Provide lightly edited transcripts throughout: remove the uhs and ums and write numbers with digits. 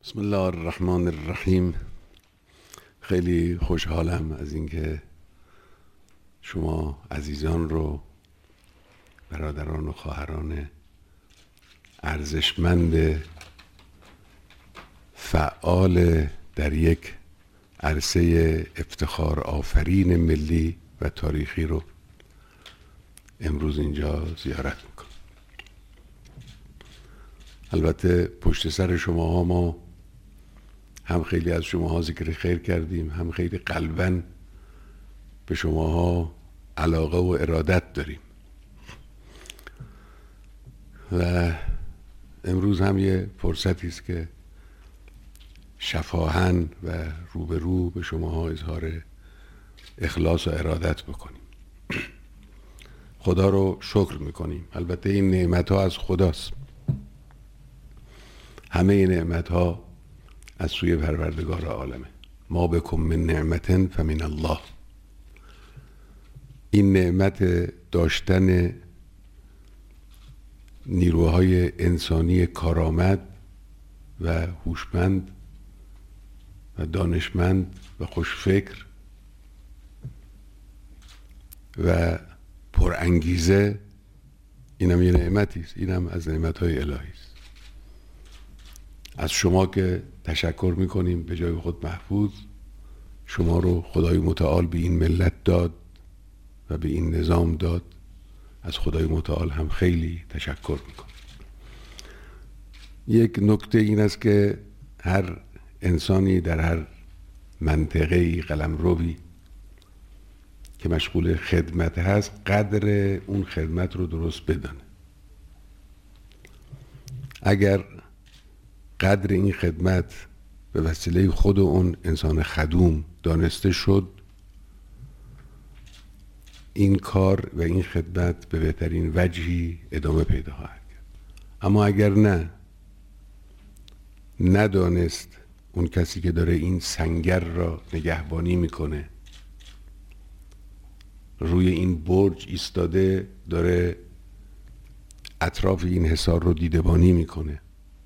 بسم الله الرحمن الرحیم. خیلی خوشحالم از اینکه شما عزیزان رو، برادران و خواهران ارزشمند فعال در یک عرصه افتخار آفرین ملی و تاریخی رو امروز اینجا زیارت میکنم. البته پشت سر شما ما هم خیلی از شماها ذکر خیر کردیم، هم خیلی قلباً به شماها علاقه و ارادت داریم و امروز هم یه فرصتی است که شفاهاً و روبرو به شماها اظهار اخلاص و ارادت بکنیم. خدا رو شکر میکنیم. البته این نعمت ها از خداست، همه این نعمت ها از سوی پروردگار عالمه. ما بکم من نعمت فمن الله. این نعمت داشتن نیروهای انسانی کارآمد و هوشمند و دانشمند و خوشفکر و پرانگیزه، اینم یه نعمتی است. اینم از نعمت‌های الهی است. از شما که تشکر میکنیم به جای خود محفوظ. شما رو خدای متعال به این ملت داد و به این نظام داد. از خدای متعال هم خیلی تشکر میکنیم. یک نکته این است که هر انسانی در هر منطقه‌ای قلمروی که مشغول خدمت هست قدر اون خدمت رو درست بدانه. اگر قدر این خدمت به وسیله خود اون انسان خدوم دانسته شد، این کار و این خدمت به بهترین وجهی ادامه پیدا خواهد کرد. اما اگر ندانست اون کسی که داره این سنگر را نگهبانی میکنه، روی این برج ایستاده، داره اطراف این حصار رو دیده‌بانی میکنه،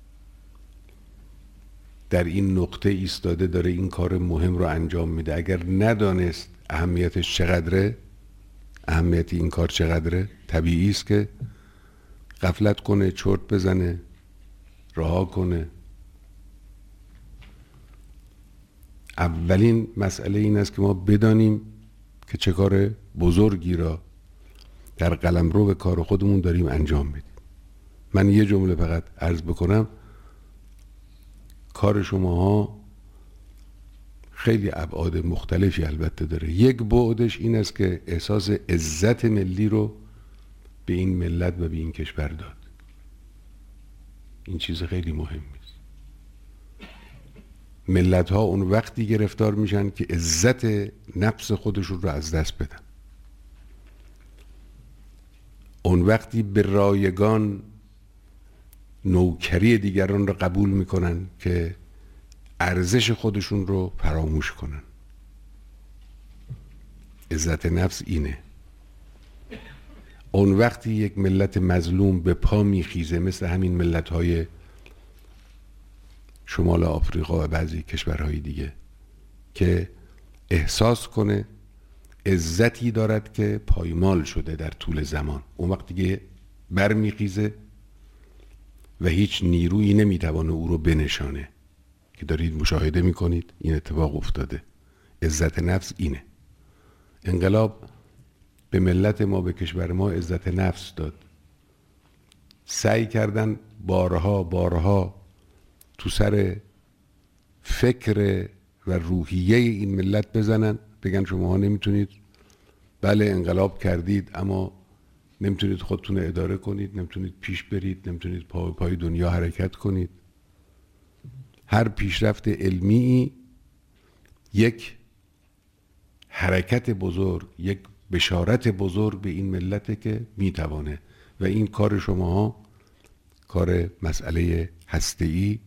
در این نقطه ایستاده داره این کار مهم رو انجام میده، اگر ندانست اهمیتش چقدره، اهمیت این کار چقدره، طبیعی است که غفلت کنه، چرت بزنه، رها کنه. اولین مسئله این است که ما بدانیم که چه کار بزرگی را در قلمرو به کار خودمون داریم انجام میدیم. من یه جمله فقط عرض بکنم. کار شماها خیلی ابعاد مختلفی البته داره. یک بعدش این است که احساس عزت ملی رو به این ملت و به این کشور داد. این چیز خیلی مهمی است. ملت ها اون وقتی گرفتار میشن که عزت نفس خودشون رو از دست بدن. اون وقتی به رایگان نوکری دیگران رو قبول میکنن که ارزش خودشون رو فراموش کنن. عزت نفس اینه. اون وقتی یک ملت مظلوم به پا میخیزه، مثل همین ملت‌های شمال آفریقا و بعضی کشورهای دیگه، که احساس کنه عزتی دارد که پایمال شده در طول زمان، اون وقتی که برمیخیزه و هیچ نیرویی نمیتوانه او رو بنشانه. که دارید مشاهده میکنید این اتفاق افتاده. عزت نفس اینه. انقلاب به ملت ما، به کشور ما عزت نفس داد. سعی کردن بارها تو سر فکر و روحیه این ملت بزنن، بگن شماها نمیتونید، بله انقلاب کردید اما نمیتونید خودتون اداره کنید، نمیتونید پیش برید، نمیتونید پای دنیا حرکت کنید. هر پیشرفت علمی یک حرکت بزرگ، یک بشارت بزرگ به این ملته که میتوانه. و این کار شماها، کار مسئله هسته‌ای،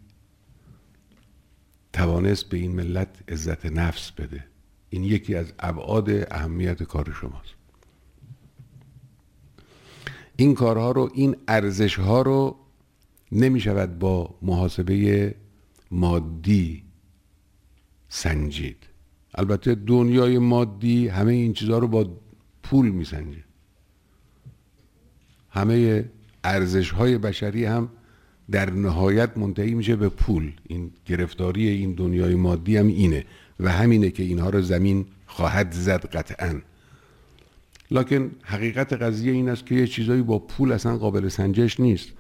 توانست به این ملت عزت نفس بده. این یکی از ابعاد اهمیت کار شماست. این کارها رو، این ارزشها رو نمی شود با محاسبه مادی سنجید. البته دنیای مادی همه این چیزها رو با پول میسنجه. همه ارزش‌های بشری هم در نهایت منتهی میشه به پول. این گرفتاری این دنیای مادی هم اینه و همینه که اینها رو زمین خواهد زد قطعاً. لکن حقیقت قضیه این است که یه چیزایی با پول اصلا قابل سنجش نیست.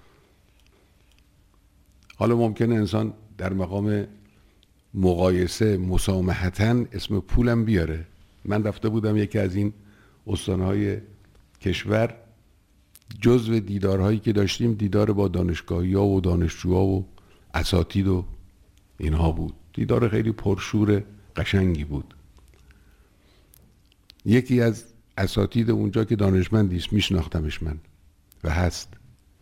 حالا ممکنه انسان در مقام مقایسه مسامحتاً اسم پولم بیاره. من رفته بودم یکی از این استانهای کشور، جزو دیدارهایی که داشتیم دیدار با دانشگاهی‌ها و دانشجوها و اساتید و اینها بود. دیدار خیلی پرشور قشنگی بود. یکی از اساتید اونجا که دانشمندی است، میشناختمش من و هست،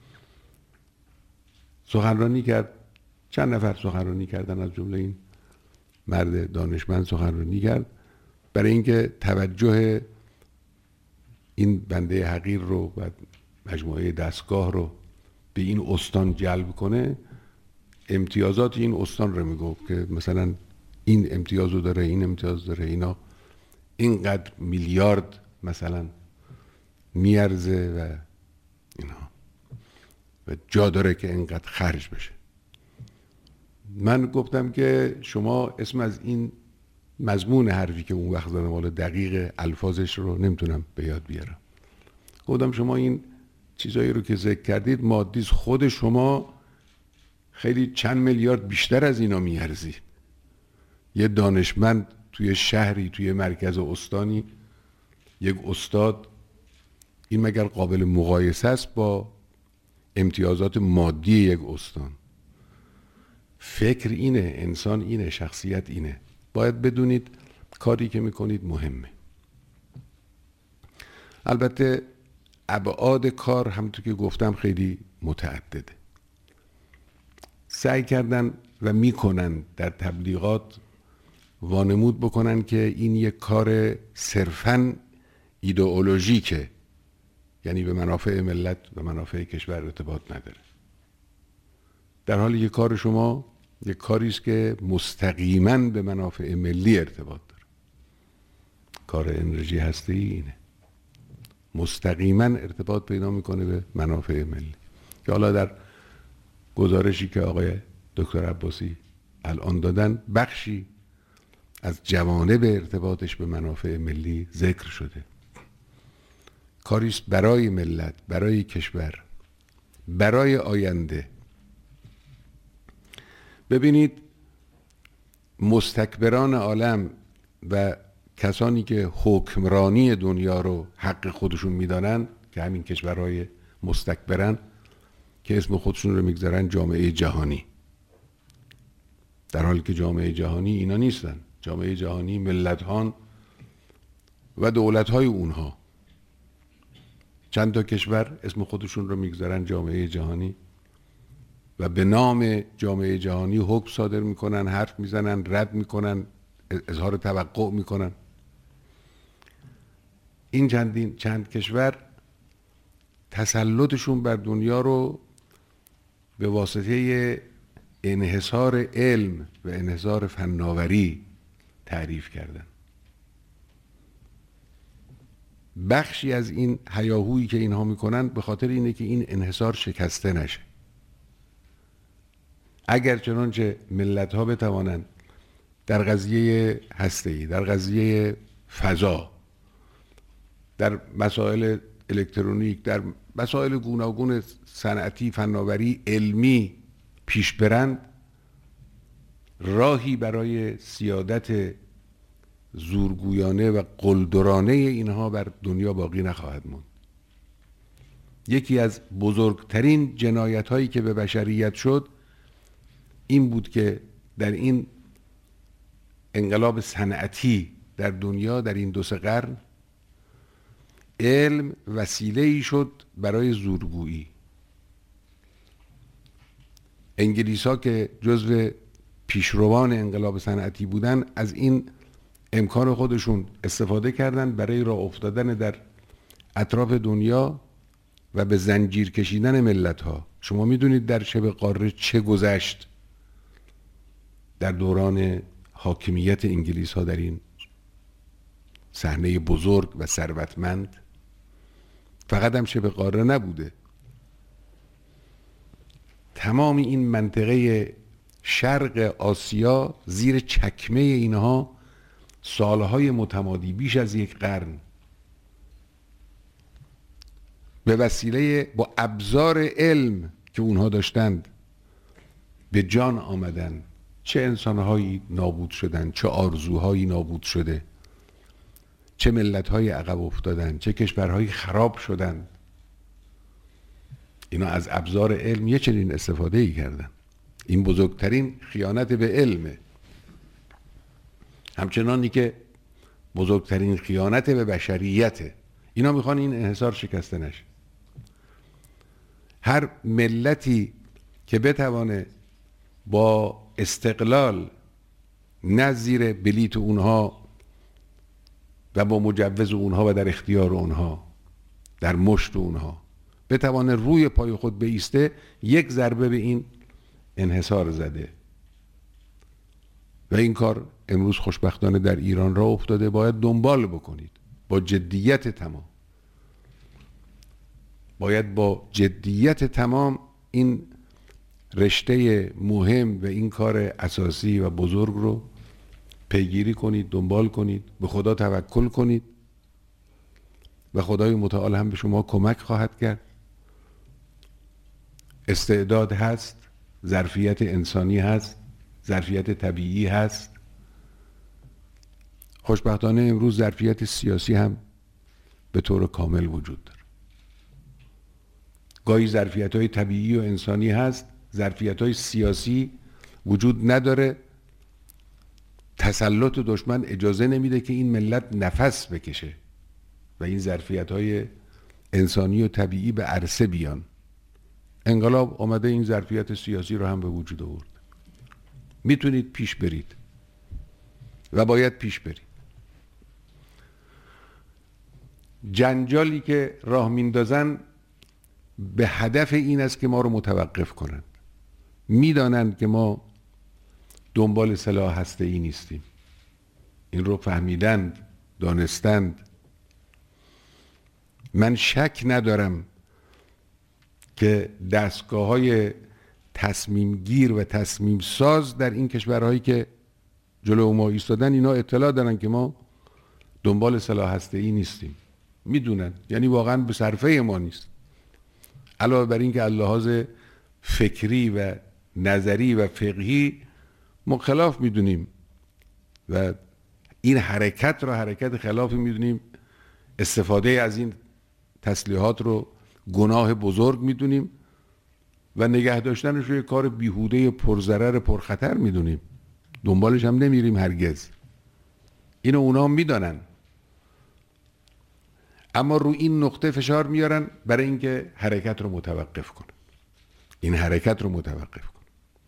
سخنرانی کرد. چند نفر سخنرانی کردن، از جمله این مرد دانشمند سخنرانی کرد، برای اینکه توجه این بنده حقیر رو و مجموعه دستگاه رو به این استان جلب کنه. امتیازات این استان رو میگفت که مثلا این امتیاز رو داره، این امتیاز داره، اینا اینقدر میلیارد مثلا میارزه و اینها و جا داره که اینقدر خرج بشه. من گفتم که شما اسم از این مضمون حرفی که اون وقت زدم، حالا دقیق الفاظش رو نمیتونم به یاد بیارم، گفتم شما این چیزایی رو که ذکر کردید مادیست، خود شما خیلی چند میلیارد بیشتر از اینا میارزی. یه دانشمند توی شهری، توی مرکز استانی، یک استاد، این مگر قابل مقایسه است با امتیازات مادی یک استان؟ فکر اینه، انسان اینه، شخصیت اینه. باید بدونید کاری که میکنید مهمه. البته ابعاد کار همونطور که گفتم خیلی متعدده. سعی کردن و میکنن در تبلیغات وانمود بکنن که این یک کار صرفاً ایدئولوژیکه، یعنی به منافع ملت و منافع کشور ارتباط نداره، در حالی که کار شما یک کاری است که مستقیما به منافع ملی ارتباط داره. کار انرژی هسته‌ای اینه، مستقیما ارتباط پیدا میکنه به منافع ملی، که حالا در گزارشی که آقای دکتر عباسی الان دادن بخشی از جوانب ارتباطش به منافع ملی ذکر شده. کاریست برای ملت، برای کشور، برای آینده. ببینید مستکبران عالم و کسانی که حکمرانی دنیا رو حق خودشون میدانن، که همین کشورهای مستکبرن که اسم خودشون رو میگذارن جامعه جهانی، در حالی که جامعه جهانی اینا نیستن. جامعه جهانی ملت‌هان و دولت‌های اونها. چند تا کشور اسم خودشون رو میگذارن جامعه جهانی و به نام جامعه جهانی حکم صادر میکنن، حرف میزنن، رد میکنن، اظهار توقع میکنن. این چند کشور تسلطشون بر دنیا رو به واسطه انحصار علم و انحصار فناوری تعریف کردن. بخشی از این هیاهویی که اینها میکنن به خاطر اینه که این انحصار شکسته نشه. اگر چنانچه ملت ها بتوانند در قضیه هسته‌ای، در قضیه فضا، در مسائل الکترونیک، در مسائل گوناگون صنعتی، فناوری، علمی پیش برند، راهی برای سیادت زورگویانه و قلدرانه اینها بر دنیا باقی نخواهد موند. یکی از بزرگترین جنایت هایی که به بشریت شد این بود که در این انقلاب صنعتی در دنیا در این 2-3 قرن علم وسیله‌ای شد برای زورگویی. انگلیس‌ها که جزو پیشروان انقلاب صنعتی بودن، از این امکان خودشون استفاده کردن برای راه افتادن در اطراف دنیا و به زنجیر کشیدن ملت‌ها. شما میدونید در شبه قاره چه گذشت؟ در دوران حاکمیت انگلیس ها در این صحنه بزرگ و ثروتمند فقط هم شبه قاره نبوده، تمام این منطقه شرق آسیا زیر چکمه اینها سالهای متمادی بیش از یک قرن به وسیله با ابزار علم که اونها داشتند به جان آمدن. چه انسانهایی نابود شدن، چه آرزوهایی نابود شده، چه ملت‌های عقب افتادن، چه کشورهایی خراب شدن. اینا از ابزار علم یه چنین استفاده کردن. این بزرگترین خیانت به علمه، همچنانی که بزرگترین خیانت به بشریته. اینا میخوان این انحصار شکسته نشه. هر ملتی که بتوانه با استقلال، نه زیر بلیت اونها و با مجوز اونها و در اختیار اونها، در مشت اونها، بتوانه روی پای خود بایسته، یک ضربه به این انحصار زده. و این کار امروز خوشبختانه در ایران راه افتاده. باید دنبال بکنید با جدیت تمام، باید با جدیت تمام این رشته مهم و این کار اساسی و بزرگ رو پیگیری کنید، دنبال کنید، به خدا توکل کنید و خدای متعال هم به شما کمک خواهد کرد. استعداد هست، ظرفیت انسانی هست، ظرفیت طبیعی هست. خوشبختانه امروز ظرفیت سیاسی هم به طور کامل وجود داره. گاهی ظرفیت‌های طبیعی و انسانی هست، ظرفیت‌های سیاسی وجود نداره. تسلط دشمن اجازه نمیده که این ملت نفس بکشه و این ظرفیت‌های انسانی و طبیعی به عرصه بیان. انقلاب آمده این ظرفیت سیاسی رو هم به وجود آورد. میتونید پیش برید و باید پیش برید. جنجالی که راه میندازن به هدف این است که ما رو متوقف کنند. میدانند که ما دنبال سلاح هسته‌ای نیستیم. این رو فهمیدند، دانستند. من شک ندارم که دستگاه‌های تصمیم گیر و تصمیم ساز در این کشورهایی که جلو ما ایستادن، اینا اطلاع دارن که ما دنبال سلاح هسته‌ای نیستیم. میدونن، یعنی واقعا به صرفه ما نیست. علاوه بر این که از لحاظ فکری و نظری و فقهی ما خلاف میدونیم و این حرکت رو حرکت خلافی میدونیم، استفاده از این تسلیحات رو گناه بزرگ میدونیم و نگه داشتنش رو یک کار بیهوده پرضرر پرخطر میدونیم. دنبالش هم نمیریم هرگز. اینو اونا میدانن، اما رو این نقطه فشار میارن برای اینکه حرکت رو متوقف کنن. این حرکت رو متوقف کنن.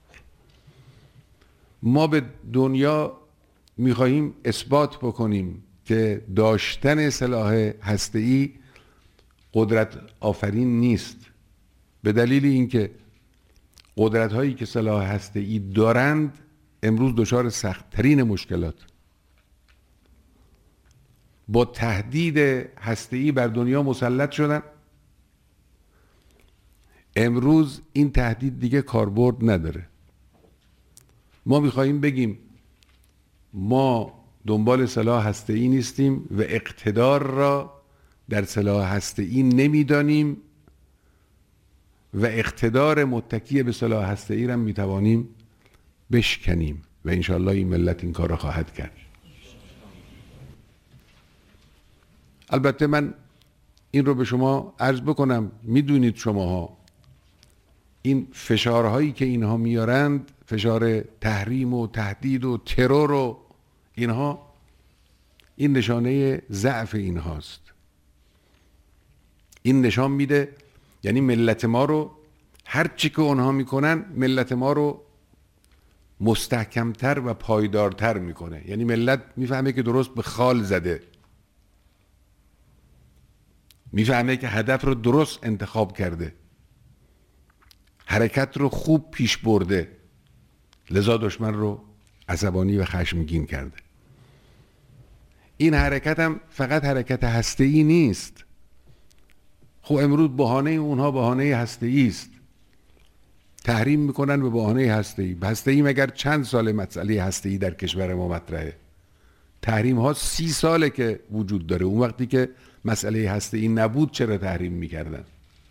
ما به دنیا میخواهیم اثبات بکنیم که داشتن سلاح هسته‌ای قدرت آفرین نیست، به دلیل اینکه قدرت هایی که سلاح هسته‌ای دارند امروز دچار سخت‌ترین مشکلات با تهدید هسته‌ای بر دنیا مسلط شدن. امروز این تهدید دیگه کاربرد نداره. ما میخواییم بگیم ما دنبال سلاح هسته‌ای نیستیم و اقتدار را در سلاح هسته‌ای نمیدانیم و اقتدار متکی به سلاح هسته‌ای را میتوانیم بشکنیم و انشاءالله این ملت این کار را خواهد کرد. البته من این رو به شما عرض بکنم، میدونید شماها این فشارهایی که اینها میارند، فشار تحریم و تهدید و ترور و اینها، این نشانه ضعف اینهاست. این نشان میده یعنی ملت ما رو، هر چی که اونها میکنن ملت ما رو مستحکمتر و پایدارتر میکنه. یعنی ملت میفهمه که درست به خال زده، میفهمه که هدف رو درست انتخاب کرده، حرکت رو خوب پیش برده، لذا دشمن رو عصبانی و خشمگین کرده. این حرکت هم فقط حرکت هسته‌ای نیست. خب امروز بهانه اونها بهانه هسته‌ای است. تحریم میکنن به بهانه هسته‌ای. هسته‌ای مگر چند سال مسئله هسته‌ای در کشور ما مطرحه؟ تحریم ها 30 ساله که وجود داره. اون وقتی که مسئله هسته‌ای نبود چرا تحریم میکردن؟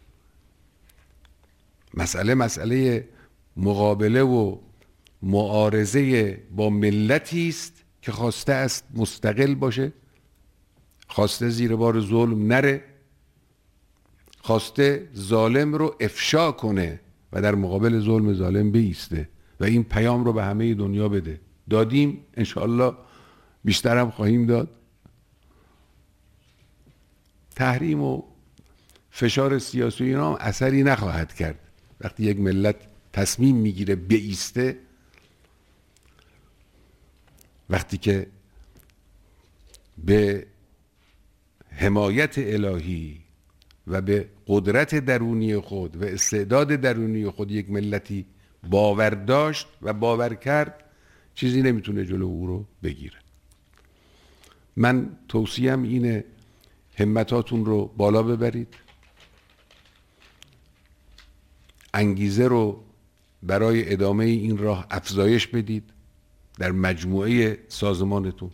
مسئله مقابله و معارضه با ملتی است که خواسته است مستقل باشه، خواسته زیر بار ظلم نره، خواسته ظالم رو افشا کنه و در مقابل ظلم ظالم بایسته و این پیام رو به همه دنیا بده. دادیم، انشاءالله بیشتر هم خواهیم داد. تحریم و فشار سیاسی اینا هم اثری نخواهد کرد. وقتی یک ملت تصمیم میگیره بایسته، وقتی که به حمایت الهی و به قدرت درونی خود و استعداد درونی خود یک ملتی باور داشت و باور کرد، چیزی نمیتونه جلو او رو بگیره. من توصیم اینه همتاتون رو بالا ببرید، انگیزه رو برای ادامه این راه افزایش بدید در مجموعه سازمانتون،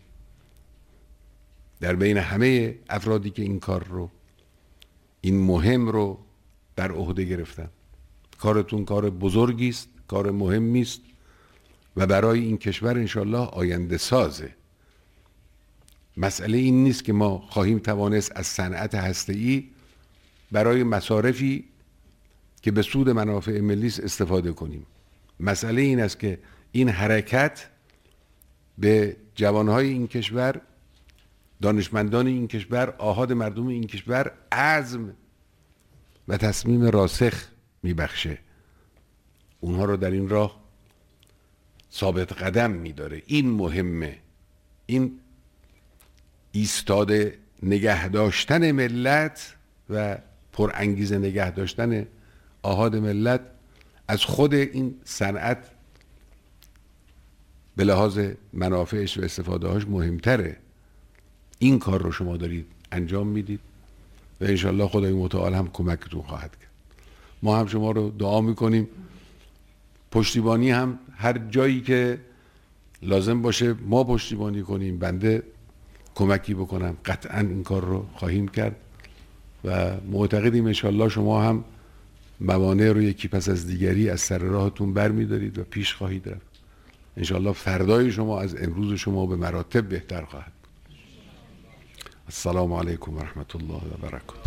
در بین همه افرادی که این کار رو، این مهم رو بر عهده گرفتن. کارتون کار بزرگی است، کار مهمی است و برای این کشور انشالله آینده سازه. مسئله این نیست که ما خواهیم توانست از صنعت هسته‌ای برای مصارفی که به سود منافع ملی استفاده کنیم. مسئله این است که این حرکت به جوانهای این کشور، دانشمندان این کشور، آحاد مردم این کشور عزم و تصمیم راسخ میبخشه، اونها رو در این راه ثابت قدم میداره. این مهمه. این ایستاده نگه داشتن ملت و پرانگیزه نگه داشتن آحاد ملت از خود این صنعت به لحاظ منافعش و استفاده هاش مهمتره. این کار رو شما دارید انجام میدید و انشالله خدای متعال هم کمکتون خواهد کرد. ما هم شما رو دعا میکنیم، پشتیبانی هم هر جایی که لازم باشه ما پشتیبانی کنیم، بنده کمکی بکنم، قطعا این کار رو خواهیم کرد و معتقدیم انشالله شما هم موانع رو یکی پس از دیگری از سر راهتون بر میدارید و پیش خواهید رفت. انشالله فردای شما از امروز شما به مراتب بهتر خواهد بود. السلام علیکم و رحمت الله و برکاته.